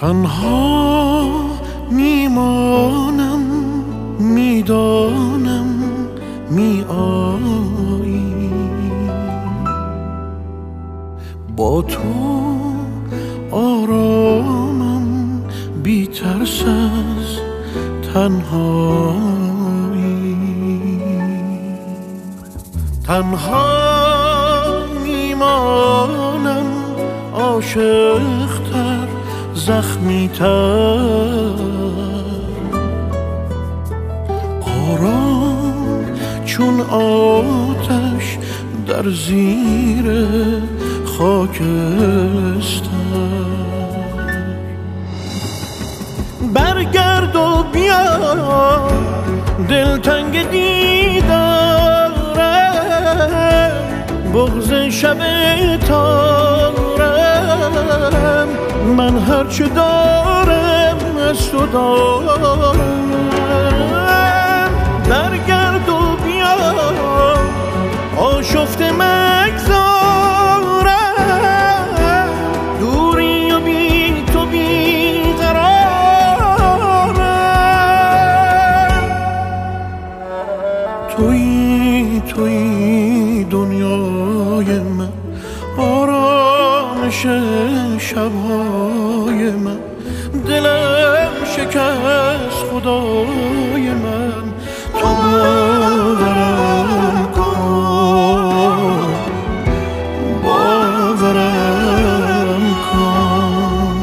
تنها میمانم، میدانم میآیی، با تو آرامم، بی ترس از تنهایی. تنها میمانم، عاشق‌تر، زخمی‌تر، آرام چون آتش در زیر خاکستر. برگرد و بیا، دلتنگ دیدارم، بغض شب تارم، من هرچه دارم از تو دارم. برگرد و بیا، آشفته مگذارم، دوری و بی تو بیقرارم. تویی دنیای من، آرامش شبهای من، دلم شکست خدای من، تو باورم کن، باورم کن.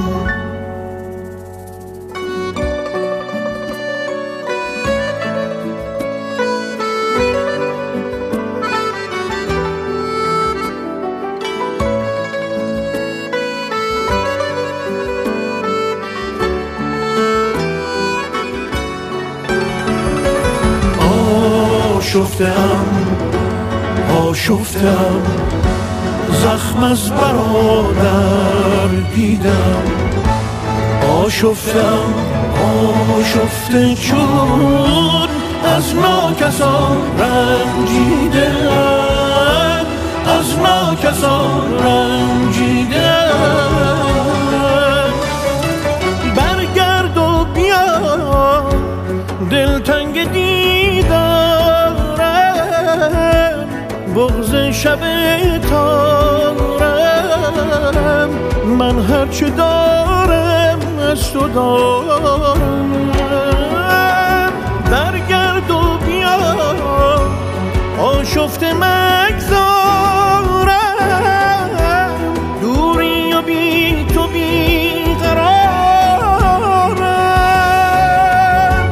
آشفتم، زخم از برادر دیدم. آشفته چون از ناکسان رنجیدم، از ناکسان رنجیدم. برگرد و بیا، دلتنگ دیدارم، بغض شب تارم، من هرچه دارم از تو دارم. برگرد و بیا، آشفته مگذارم، دوری و بی تو بیقرارم.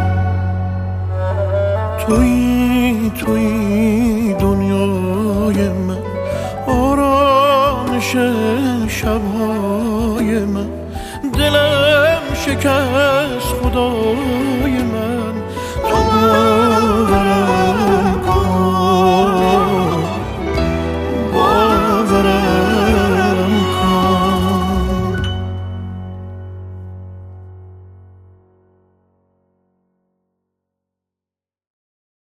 تویی دنیای من، آرامش شبهای من، دلم شکست خدای من، تو باورم